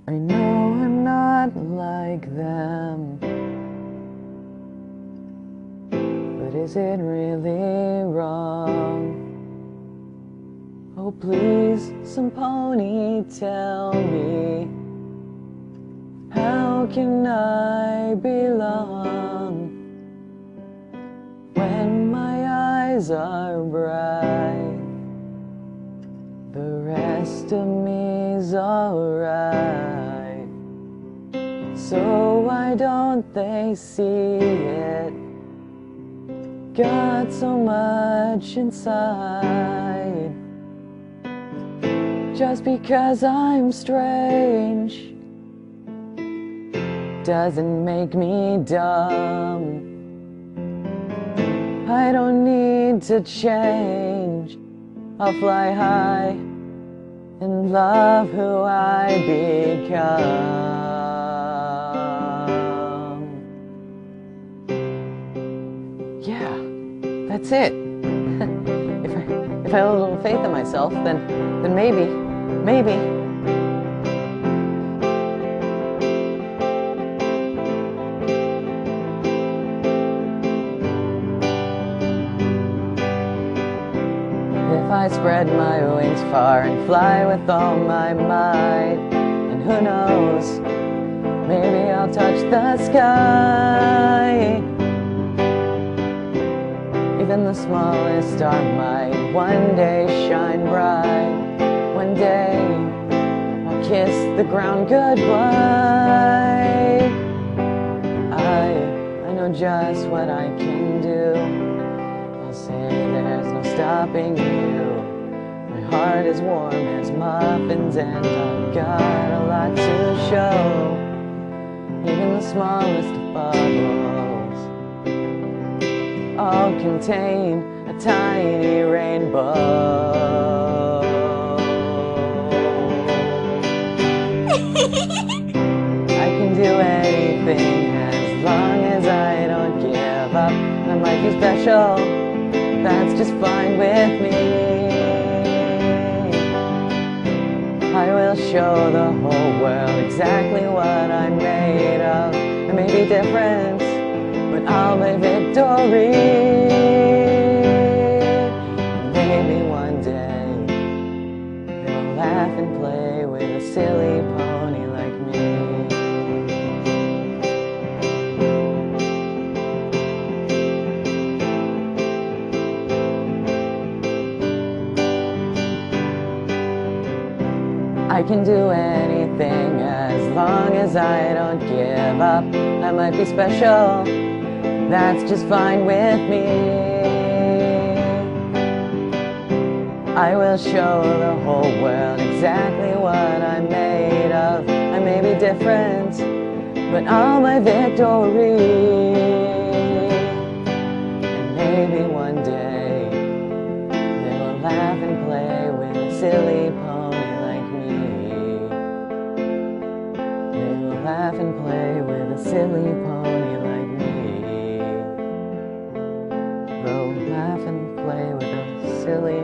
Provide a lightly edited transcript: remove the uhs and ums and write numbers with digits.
I know I'm not like them, but is it really wrong? Oh please, some pony, tell me, how can I belong when my eyes are bright? The rest of me's alright. So why don't they see it? Got so much inside. Just because I'm strange doesn't make me dumb. I don't need to change. I'll fly high and love who I become. Yeah, that's it. If I have a little faith in myself, then maybe. If I spread my wings far and fly with all my might, and who knows, maybe I'll touch the sky. Even the smallest star might one day shine bright. One day I'll kiss the ground goodbye. I know just what I can do. I'll say there's no stopping you. My heart is warm as muffins and I've got a lot to show. Even the smallest of bubbles all contain a tiny rainbow. I can do anything as long as I don't give up. I might be special, that's just fine with me. I will show the whole world exactly what I'm made of. I may be different, but I'll be victory. Maybe one day they'll laugh and play with a silly pony like me. I can do anything as long as I don't give up. I might be special, that's just fine with me. I will show the whole world exactly what I'm made of. I may be different, but I'll my victory. And maybe one day they will laugh and play with a silly pony like me. They will laugh and play with a silly pony like me. They'll laugh and play with a silly